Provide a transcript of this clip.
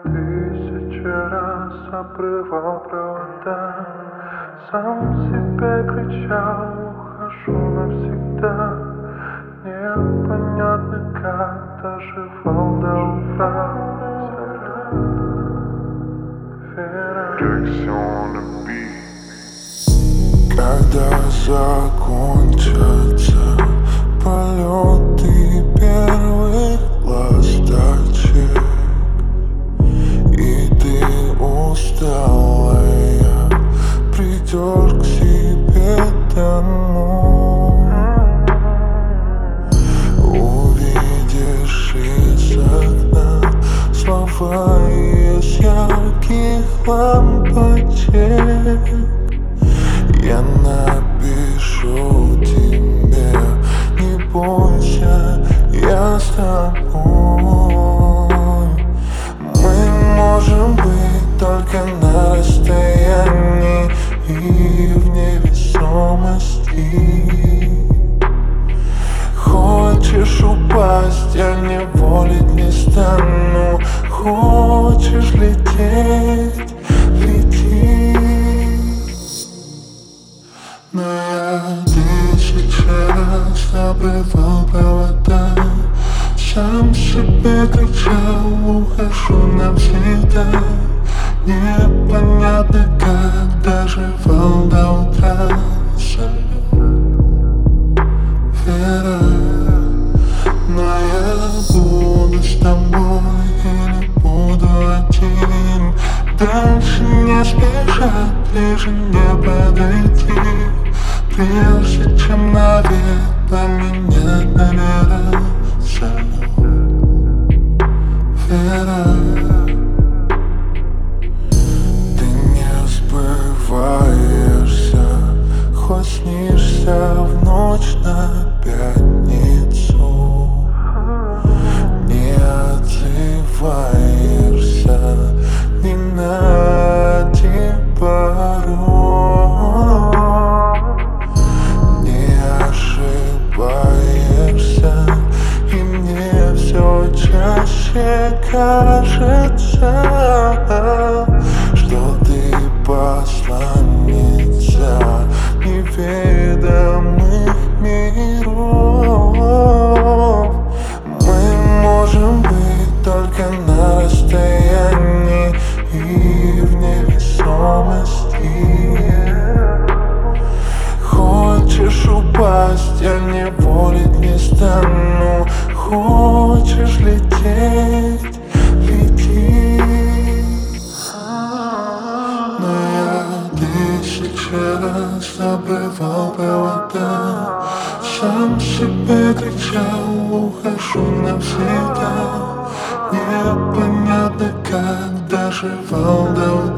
тысячи раз обрывал провода, сам себе кричал: ухожу навсегда. Непонятно как доживал до утра. Когда закончатся полеты первых ласточек, и ты усталая придешь к себе домой, увидишь из окна слова из ярких лампочек. Я напишу тебе: не бойся, я с тобой. Мы можем быть только на расстоянии и в невесомости. Хочешь упасть, я не волить не стану. Хочешь лететь, лети. Но я тысячи раз обрывал провода, сам себе кричал: ухожу навсегда. Непонятно как доживал до утра. Вера, но я буду с тобой и не буду один. Дальше не спешат, ближе не подойти, прежде чем навек поменять номера. Вера, ты не сбываешься, хоть снишься в ночь на пятницу. Не отзываешься ни на один порог, не ошибаешься, и мне все чаще кажется, что ты посланница неведомых миров. Мы можем быть только на расстоянии и в невесомости. Хочешь упасть, я не волить не стану. Хочешь лететь, лети. Но я тысячи раз обрывал провода, сам себе кричал: ухожу навсегда. Непонятно как доживал до утра.